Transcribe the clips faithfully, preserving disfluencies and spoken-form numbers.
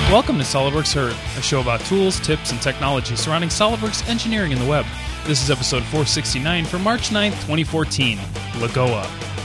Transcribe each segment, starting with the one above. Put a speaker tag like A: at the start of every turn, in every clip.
A: Welcome to SolidWorks Heard, a show about tools, tips, and technology surrounding SolidWorks engineering in the web. This is episode four sixty-nine for March ninth, twenty fourteen, Lagoa.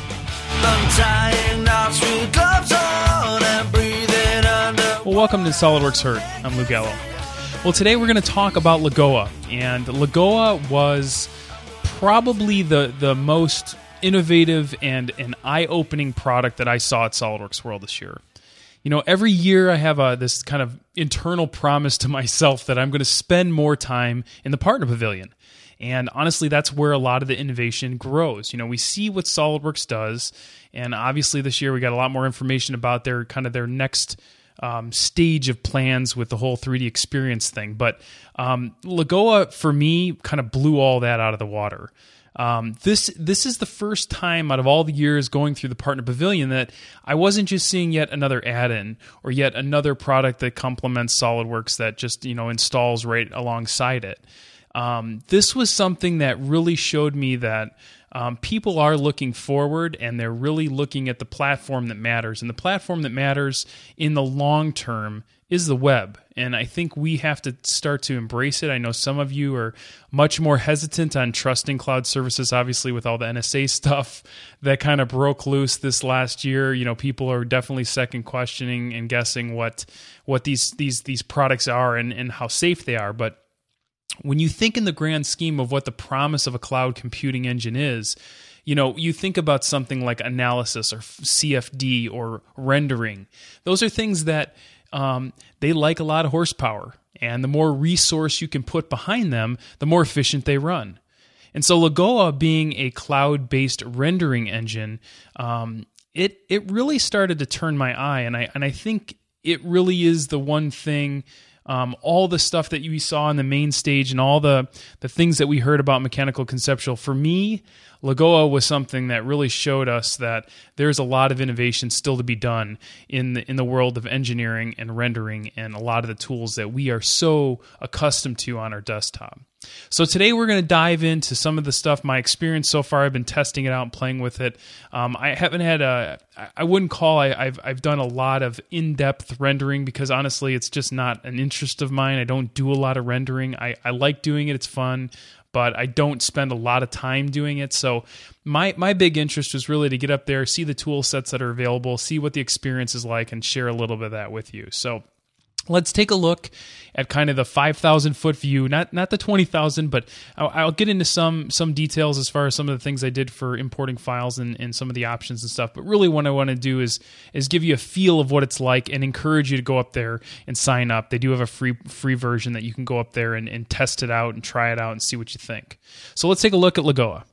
A: Well, welcome to SolidWorks Heard. I'm Lou Gallo. Well, today we're going to talk about Lagoa, and Lagoa was probably the, the most innovative and an eye-opening product that I saw at SolidWorks World this year. You know, every year I have a, this kind of internal promise to myself that I'm going to spend more time in the Partner Pavilion. And honestly, that's where a lot of the innovation grows. You know, we see what SolidWorks does, and obviously this year we got a lot more information about their kind of their next um, stage of plans with the whole three D experience thing. But um, Lagoa, for me, kind of blew all that out of the water. Um, this this is the first time out of all the years going through the Partner Pavilion that I wasn't just seeing yet another add-in or yet another product that complements SolidWorks that just, you know, installs right alongside it. Um, this was something that really showed me that um, people are looking forward and they're really looking at the platform that matters. And the platform that matters in the long term is the web. And I think we have to start to embrace it. I know some of you are much more hesitant on trusting cloud services, obviously with all the N S A stuff that kind of broke loose this last year. You know, people are definitely second questioning and guessing what what these these these products are and, and how safe they are. But when you think in the grand scheme of what the promise of a cloud computing engine is, you know, you think about something like analysis or C F D or rendering. Those are things that Um, they like a lot of horsepower, and the more resource you can put behind them, the more efficient they run. And so Lagoa being a cloud-based rendering engine, um, it it really started to turn my eye, and I and I think it really is the one thing. Um, all the stuff that we saw on the main stage and all the, the things that we heard about Mechanical Conceptual, for me, Lagoa was something that really showed us that there's a lot of innovation still to be done in the, in the world of engineering and rendering and a lot of the tools that we are so accustomed to on our desktop. So today we're going to dive into some of the stuff, my experience so far. I've been testing it out and playing with it. Um, I haven't had a, I wouldn't call, I, I've I've done a lot of in-depth rendering because honestly it's just not an interest of mine. I don't do a lot of rendering. I, I like doing it, it's fun, but I don't spend a lot of time doing it. So my my big interest was really to get up there, see the tool sets that are available, see what the experience is like, and share a little bit of that with you. So let's take a look at kind of the five thousand foot view, not not the twenty thousand, but I'll, I'll get into some some details as far as some of the things I did for importing files and, and some of the options and stuff. But really what I want to do is is give you a feel of what it's like and encourage you to go up there and sign up. They do have a free free version that you can go up there and, and test it out and try it out and see what you think. So let's take a look at Lagoa.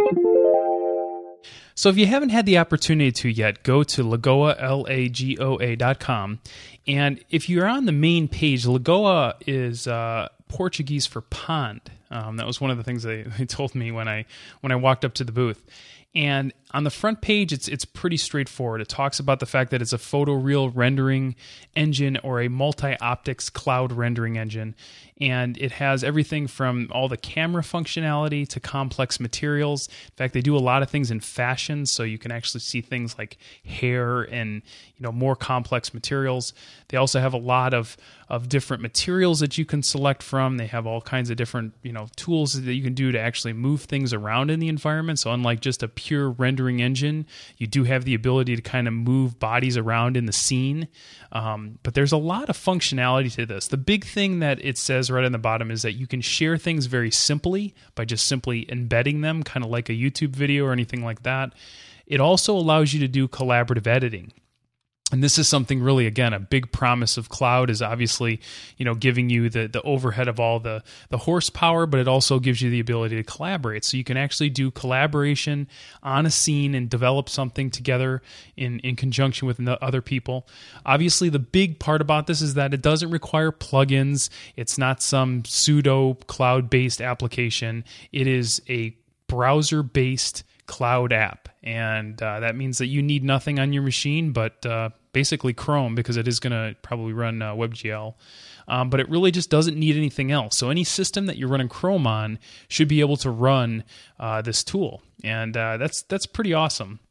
A: So if you haven't had the opportunity to yet, go to Lagoa, L A G O A dot com. And if you're on the main page, Lagoa is uh, Portuguese for pond. Um, that was one of the things they, they told me when I when I walked up to the booth. And on the front page, it's it's pretty straightforward. It talks about the fact that it's a photoreal rendering engine or a multi-optics cloud rendering engine. And it has everything from all the camera functionality to complex materials. In fact, they do a lot of things in fashion, so you can actually see things like hair and, you know, more complex materials. They also have a lot of, of different materials that you can select from. They have all kinds of different, you know, tools that you can do to actually move things around in the environment. So unlike just a pure rendering engine, you do have the ability to kind of move bodies around in the scene. Um, but there's a lot of functionality to this. The big thing that it says right on the bottom is that you can share things very simply by just simply embedding them, kind of like a YouTube video or anything like that. It also allows you to do collaborative editing. And this is something really, again, a big promise of cloud is obviously, you know, giving you the, the overhead of all the, the horsepower, but it also gives you the ability to collaborate. So you can actually do collaboration on a scene and develop something together in, in conjunction with other people. Obviously, the big part about this is that it doesn't require plugins. It's not some pseudo cloud-based application. It is a browser-based cloud app. And uh, that means that you need nothing on your machine but uh, basically Chrome, because it is going to probably run uh, WebGL. Um, but it really just doesn't need anything else. So any system that you're running Chrome on should be able to run uh, this tool. And uh, that's that's pretty awesome.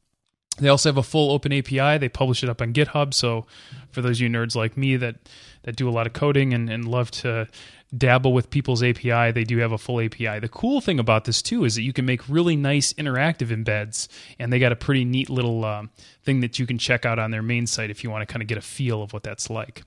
A: They also have a full open A P I. They publish it up on GitHub. So for those of you nerds like me that, that do a lot of coding and, and love to dabble with people's A P I, they do have a full A P I. The cool thing about this too is that you can make really nice interactive embeds, and they got a pretty neat little um, thing that you can check out on their main site if you want to kind of get a feel of what that's like.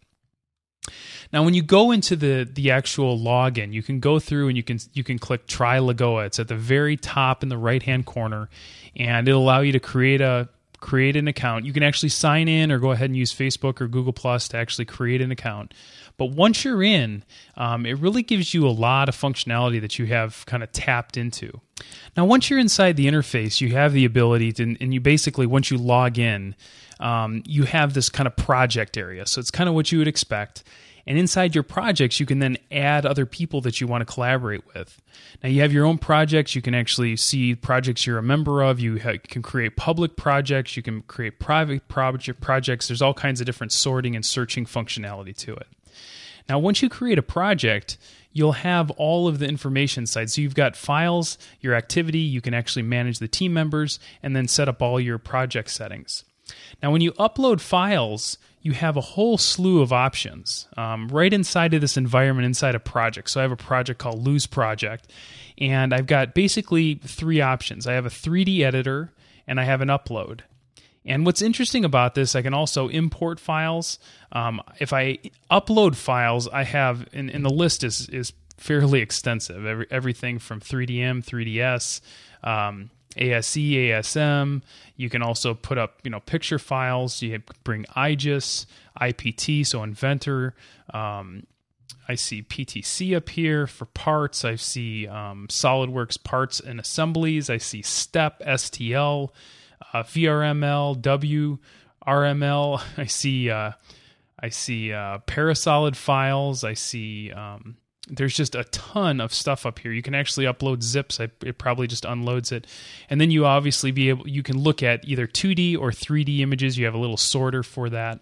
A: Now, when you go into the the actual login, you can go through and you can you can click Try Lagoa. It's at the very top in the right hand corner, and it'll allow you to create a create an account. You can actually sign in or go ahead and use Facebook or Google Plus to actually create an account. But once you're in, um, it really gives you a lot of functionality that you have kind of tapped into. Now, once you're inside the interface, you have the ability to, and you basically, once you log in, um, you have this kind of project area. So it's kind of what you would expect. And inside your projects, you can then add other people that you want to collaborate with. Now, you have your own projects. You can actually see projects you're a member of. You ha- can create public projects. You can create private project projects. There's all kinds of different sorting and searching functionality to it. Now, once you create a project, you'll have all of the information inside. So you've got files, your activity. You can actually manage the team members and then set up all your project settings. Now, when you upload files, you have a whole slew of options um, right inside of this environment, inside a project. So I have a project called Lose Project, and I've got basically three options. I have a three D editor, and I have an upload. And what's interesting about this, I can also import files. Um, if I upload files, I have, and, and the list is is fairly extensive. Every, everything from three D M, three D S, um, A S E, A S M. You can also put up, you know, picture files. You bring I G E S, I P T, so Inventor. Um, I see P T C up here for parts. I see um, SolidWorks parts and assemblies. I see STEP, S T L, uh, V R M L, W R M L. I see uh, I see uh, Parasolid files. I see. Um, There's just a ton of stuff up here. You can actually upload zips. I, it probably just unloads it. And then you obviously be able, you can look at either two D or three D images. You have a little sorter for that.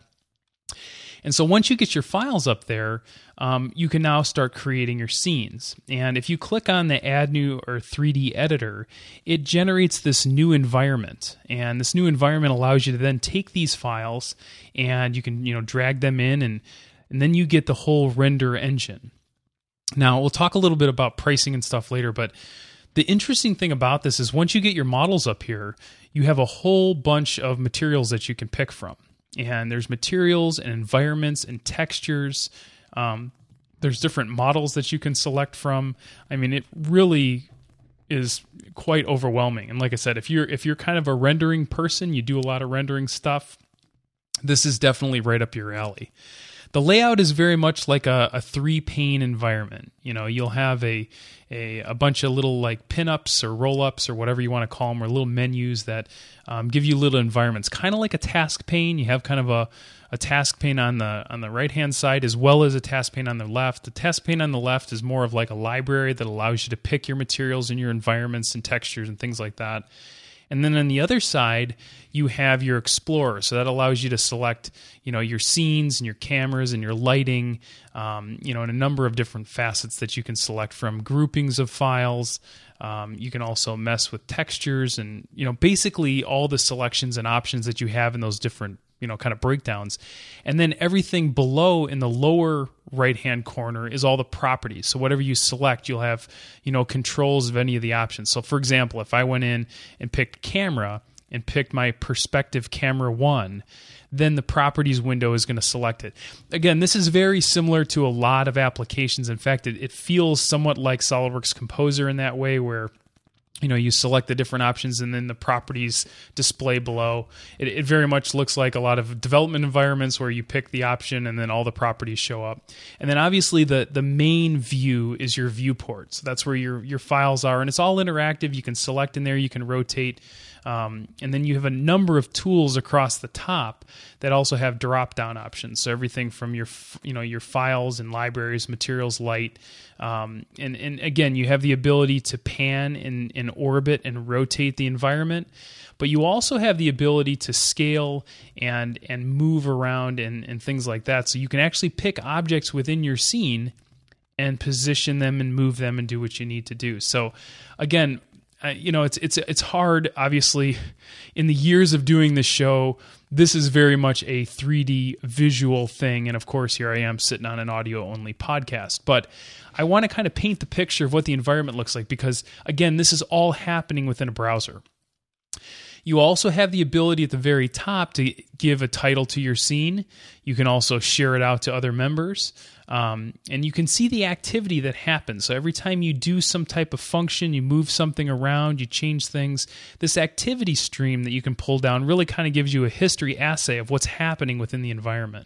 A: And so once you get your files up there, um, you can now start creating your scenes. And if you click on the Add New or three D Editor, it generates this new environment. And this new environment allows you to then take these files and you can, you know, drag them in, and, and then you get the whole render engine. Now, we'll talk a little bit about pricing and stuff later, but the interesting thing about this is once you get your models up here, you have a whole bunch of materials that you can pick from. And there's materials and environments and textures. Um, there's different models that you can select from. I mean, it really is quite overwhelming. And like I said, if you're if you're kind of a rendering person, you do a lot of rendering stuff, this is definitely right up your alley. The layout is very much like a, a three-pane environment. You know, you'll have a, a a bunch of little like pinups or roll-ups or whatever you want to call them, or little menus that um, give you little environments, kind of like a task pane. You have kind of a, a task pane on the on the right-hand side as well as a task pane on the left. The task pane on the left is more of like a library that allows you to pick your materials and your environments and textures and things like that. And then on the other side, you have your Explorer. So that allows you to select, you know, your scenes and your cameras and your lighting, um, you know, and a number of different facets that you can select from, groupings of files. Um, you can also mess with textures and, you know, basically all the selections and options that you have in those different, you know, kind of breakdowns. And then everything below in the lower right-hand corner is all the properties. So whatever you select, you'll have, you know, controls of any of the options. So for example, if I went in and picked camera and picked my perspective camera one, then the properties window is going to select it. Again, this is very similar to a lot of applications. In fact, it, it feels somewhat like SolidWorks Composer in that way, where you know, you select the different options and then the properties display below. It, it very much looks like a lot of development environments where you pick the option and then all the properties show up. And then obviously the, the main view is your viewport. So that's where your, your files are, and it's all interactive. You can select in there, you can rotate. Um, and then you have a number of tools across the top that also have drop-down options. So everything from your, you know, your files and libraries, materials, light, um, and and again, you have the ability to pan and, and orbit and rotate the environment. But you also have the ability to scale and and move around and, and things like that. So you can actually pick objects within your scene and position them and move them and do what you need to do. So again, uh, you know, it's it's it's hard. Obviously, in the years of doing this show, this is very much a three D visual thing, and of course, here I am sitting on an audio-only podcast. But I want to kind of paint the picture of what the environment looks like because, again, this is all happening within a browser. You also have the ability at the very top to give a title to your scene. You can also share it out to other members. Um, and you can see the activity that happens. So every time you do some type of function, you move something around, you change things, this activity stream that you can pull down really kind of gives you a history assay of what's happening within the environment.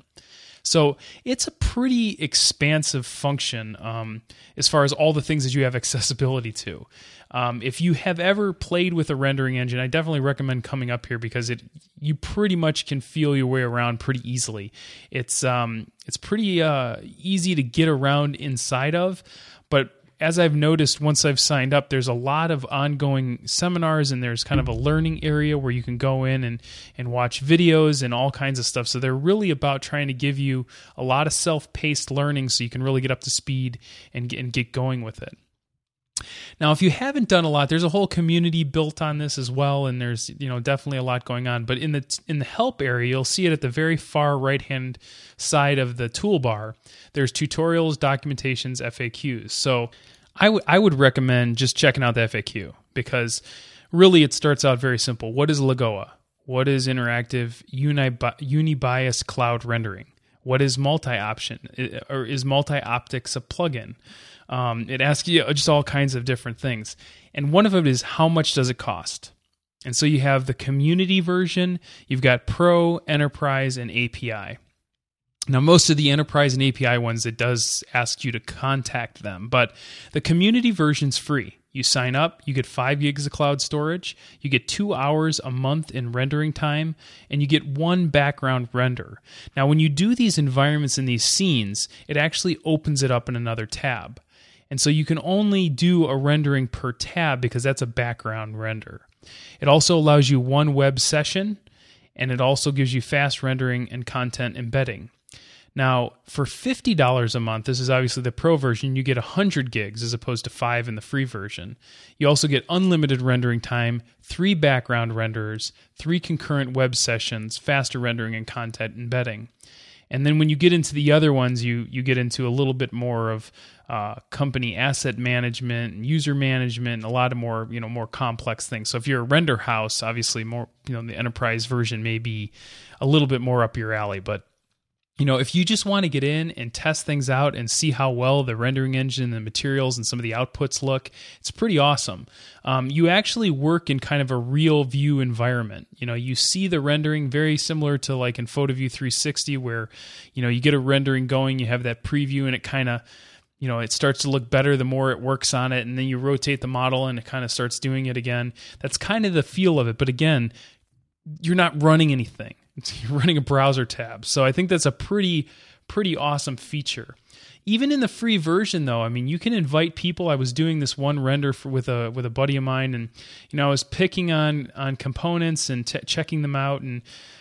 A: So it's a pretty expansive function um, as far as all the things that you have accessibility to. Um, if you have ever played with a rendering engine, I definitely recommend coming up here because it you pretty much can feel your way around pretty easily. It's um, it's pretty uh, easy to get around inside of, but as I've noticed, once I've signed up, there's a lot of ongoing seminars and there's kind of a learning area where you can go in and, and watch videos and all kinds of stuff. So they're really about trying to give you a lot of self-paced learning so you can really get up to speed and get, and get going with it. Now, if you haven't done a lot, there's a whole community built on this as well, and there's you know definitely a lot going on. But in the in the help area, you'll see it at the very far right-hand side of the toolbar. There's tutorials, documentations, F A Qs. So I, w- I would recommend just checking out the F A Q because really it starts out very simple. What is Lagoa? What is interactive uni- unibias cloud rendering? What is multi-option? Or is multi-optics a plugin? Um, it asks you just all kinds of different things. And one of them is how much does it cost? And so you have the community version, you've got Pro, Enterprise, and A P I. Now, most of the Enterprise and A P I ones, it does ask you to contact them, but the community version's free. You sign up, you get five gigs of cloud storage, you get two hours a month in rendering time, and you get one background render. Now, when you do these environments in these scenes, it actually opens it up in another tab. And so you can only do a rendering per tab because that's a background render. It also allows you one web session, and it also gives you fast rendering and content embedding. Now, for fifty dollars a month, this is obviously the Pro version, you get one hundred gigs as opposed to five in the free version. You also get unlimited rendering time, three background renderers, three concurrent web sessions, faster rendering and content embedding. And then when you get into the other ones, you you get into a little bit more of uh, company asset management and user management, and a lot of more you know more complex things. So if you're a render house, obviously more you know the enterprise version may be a little bit more up your alley. But you know if you just want to get in and test things out and see how well the rendering engine, the materials, and some of the outputs look, it's pretty awesome. Um, you actually work in kind of a real view environment. You know, you see the rendering very similar to like in PhotoView three sixty, where you know you get a rendering going, you have that preview, and it kind of you know it starts to look better the more it works on it, and then you rotate the model and it kind of starts doing it again. That's kind of the feel of it. But again, you're not running anything. You're running a browser tab. So I think that's a pretty, pretty awesome feature. Even in the free version, though, I mean, you can invite people. I was doing this one render for, with a with a buddy of mine, and you know, I was picking on on components and t- checking them out, and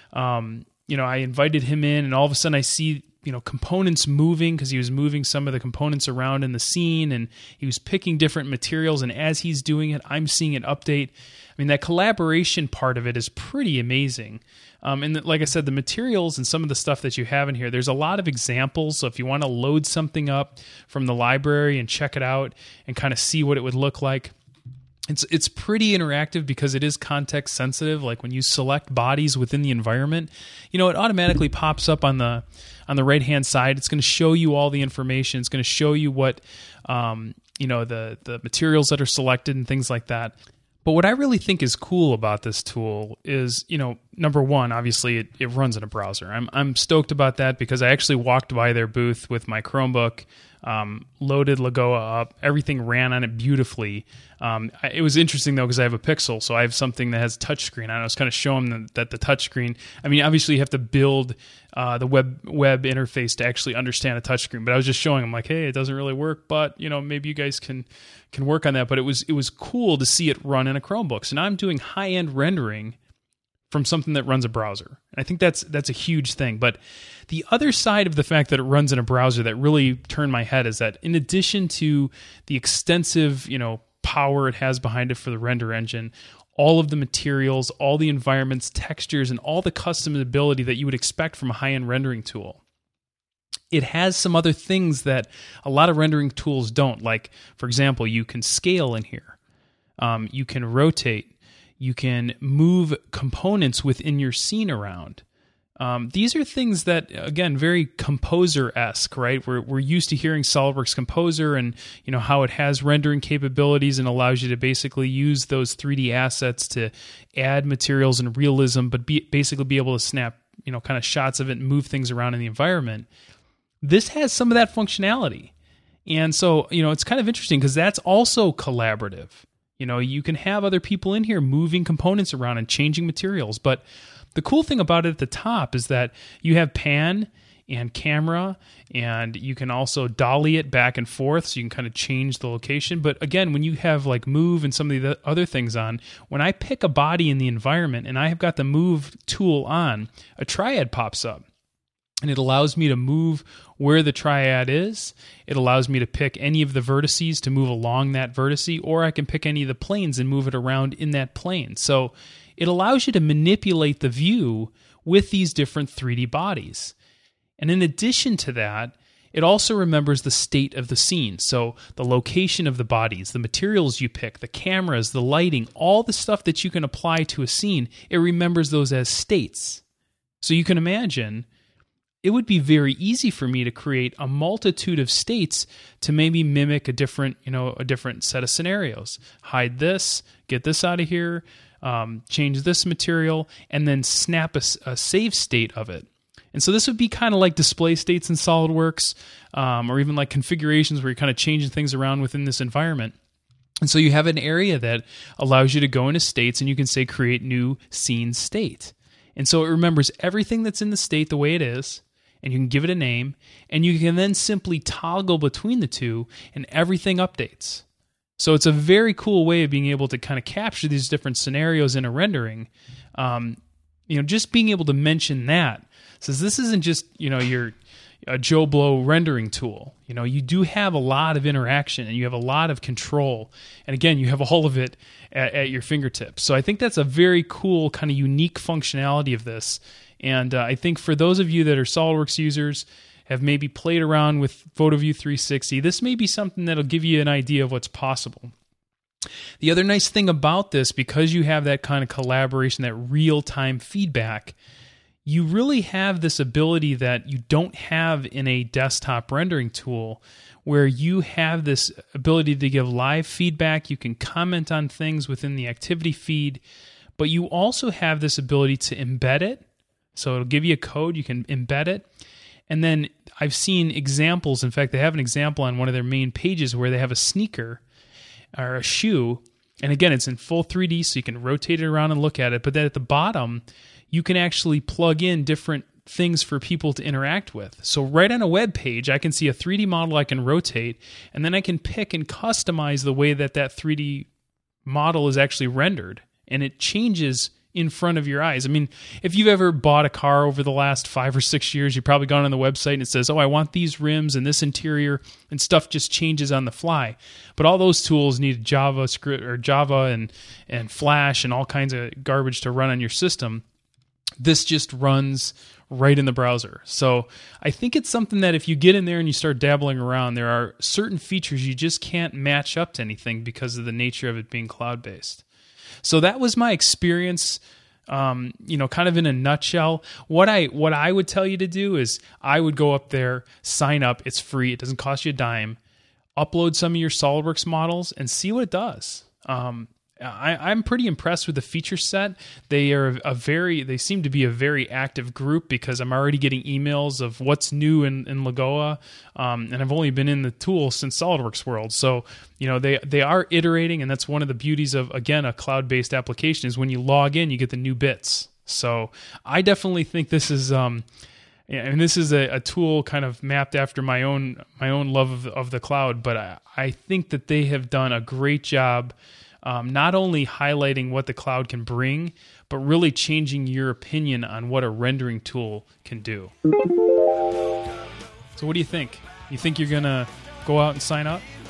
A: um, you know, I invited him in, and all of a sudden, I see you know components moving because he was moving some of the components around in the scene, and he was picking different materials. And as he's doing it, I'm seeing it update. I mean, that collaboration part of it is pretty amazing. Um, and the, like I said, the materials and some of the stuff that you have in here, there's a lot of examples. So if you want to load something up from the library and check it out and kind of see what it would look like, it's it's pretty interactive because it is context sensitive. Like when you select bodies within the environment, you know, it automatically pops up on the on the right hand side. It's going to show you all the information. It's going to show you what um, you know the the materials that are selected and things like that. But what I really think is cool about this tool is, you know, number one, obviously it, it runs in a browser. I'm I'm stoked about that because I actually walked by their booth with my Chromebook, um, loaded Lagoa up, everything ran on it beautifully. Um, it was interesting though because I have a Pixel, so I have something that has touchscreen. I was kind of showing them that the touchscreen. I mean, obviously you have to build uh, the web web interface to actually understand a touchscreen. But I was just showing them like, hey, it doesn't really work, but you know, maybe you guys can can work on that. But it was it was cool to see it run in a Chromebook. So now I'm doing high end rendering from something that runs a browser. And I think that's that's a huge thing. But the other side of the fact that it runs in a browser that really turned my head is that in addition to the extensive, you know, power it has behind it for the render engine, all of the materials, all the environments, textures, and all the customizability that you would expect from a high-end rendering tool. It has some other things that a lot of rendering tools don't. Like, for example, you can scale in here. Um, you can rotate. You can move components within your scene around. Um, these are things that, again, very Composer-esque, right? We're we're used to hearing SolidWorks Composer and, you know, how it has rendering capabilities and allows you to basically use those three D assets to add materials and realism, but be, basically be able to snap, you know, kind of shots of it and move things around in the environment. This has some of that functionality. And so, you know, it's kind of interesting because that's also collaborative. You know, you can have other people in here moving components around and changing materials, but the cool thing about it at the top is that you have pan and camera, and you can also dolly it back and forth, so you can kind of change the location. But again, when you have like move and some of the other things on, when I pick a body in the environment and I have got the move tool on, a triad pops up. And it allows me to move where the triad is. It allows me to pick any of the vertices to move along that vertice, or I can pick any of the planes and move it around in that plane. So it allows you to manipulate the view with these different three D bodies. And in addition to that, it also remembers the state of the scene. So the location of the bodies, the materials you pick, the cameras, the lighting, all the stuff that you can apply to a scene, it remembers those as states. So you can imagine it would be very easy for me to create a multitude of states to maybe mimic a different, you know, a different set of scenarios. Hide this, get this out of here, um, change this material, and then snap a, a save state of it. And so this would be kind of like display states in SolidWorks, um, or even like configurations where you're kind of changing things around within this environment. And so you have an area that allows you to go into states, and you can say create new scene state. And so it remembers everything that's in the state the way it is, and you can give it a name, and you can then simply toggle between the two, and everything updates. So it's a very cool way of being able to kind of capture these different scenarios in a rendering. Um, you know, just being able to mention that says this isn't just, you know, your a Joe Blow rendering tool. You know, you do have a lot of interaction, and you have a lot of control. And again, you have all of it at, at your fingertips. So I think that's a very cool kind of unique functionality of this. And uh, I think for those of you that are SolidWorks users, have maybe played around with PhotoView three sixty, this may be something that'll give you an idea of what's possible. The other nice thing about this, because you have that kind of collaboration, that real-time feedback, you really have this ability that you don't have in a desktop rendering tool, where you have this ability to give live feedback. You can comment on things within the activity feed, but you also have this ability to embed it. So it'll give you a code, you can embed it. And then I've seen examples. In fact, they have an example on one of their main pages where they have a sneaker or a shoe. And again, it's in full three D, so you can rotate it around and look at it. But then at the bottom, you can actually plug in different things for people to interact with. So right on a web page, I can see a three D model I can rotate, and then I can pick and customize the way that that three D model is actually rendered. And it changes in front of your eyes. I mean, if you've ever bought a car over the last five or six years, you've probably gone on the website and it says, oh, I want these rims and this interior, and stuff just changes on the fly. But all those tools need JavaScript or Java and, and Flash and all kinds of garbage to run on your system. This just runs right in the browser. So I think it's something that if you get in there and you start dabbling around, there are certain features you just can't match up to anything because of the nature of it being cloud-based. So that was my experience, um, you know, kind of in a nutshell. What I what I would tell you to do is I would go up there, sign up. It's free. It doesn't cost you a dime. Upload some of your SolidWorks models and see what it does. Um, I, I'm pretty impressed with the feature set. They are a very, they seem to be a very active group, because I'm already getting emails of what's new in, in Lagoa, um, and I've only been in the tool since SolidWorks World. So, you know, they they are iterating, and that's one of the beauties of, again, a cloud-based application is when you log in, you get the new bits. So I definitely think this is, um, and this is a, a tool kind of mapped after my own my own love of, of the cloud, but I, I think that they have done a great job. Um, not only highlighting what the cloud can bring, but really changing your opinion on what a rendering tool can do. So what do you think? You think you're going to go out and sign up?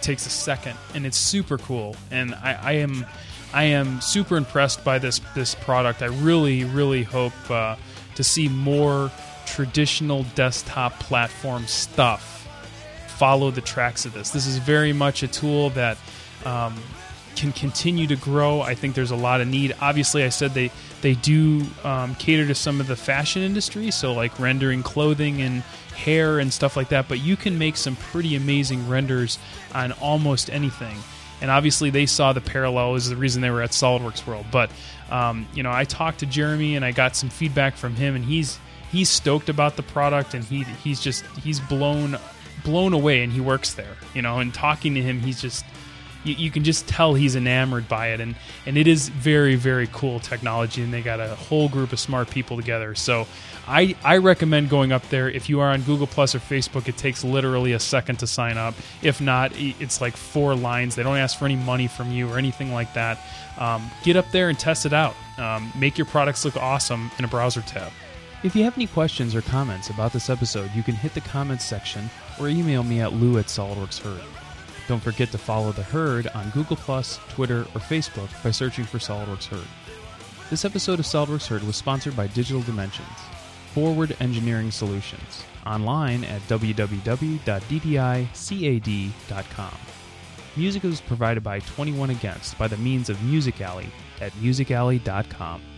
A: takes a second, and it's super cool. And I, I am I am super impressed by this this product. I really, really hope uh, to see more traditional desktop platform stuff follow the tracks of this. This is very much a tool that um, can continue to grow. I think there's a lot of need. Obviously, I said they they do um, cater to some of the fashion industry, so like rendering clothing and hair and stuff like that, but you can make some pretty amazing renders on almost anything. And obviously they saw the parallel, is the reason they were at SolidWorks World. But um, you know, I talked to Jeremy and I got some feedback from him, and he's he's stoked about the product, and he he's just he's blown blown away, and he works there, you know, and talking to him, he's just you, you can just tell he's enamored by it, and and it is very, very cool technology, and they got a whole group of smart people together. So I, I recommend going up there. If you are on Google Plus or Facebook, it takes literally a second to sign up. If not, it's like four lines. They don't ask for any money from you or anything like that. Um, get up there and test it out. Um, make your products look awesome in a browser tab. If you have any questions or comments about this episode, you can hit the comments section or email me at lou at SolidWorks Herd. Don't forget to follow The Herd on Google Plus, Twitter, or Facebook by searching for SolidWorks Herd. This episode of SolidWorks Herd was sponsored by Digital Dimensions, Forward Engineering Solutions, online at w w w dot d d i cad dot com. Music is provided by twenty-one Against by the means of Music Alley at music alley dot com.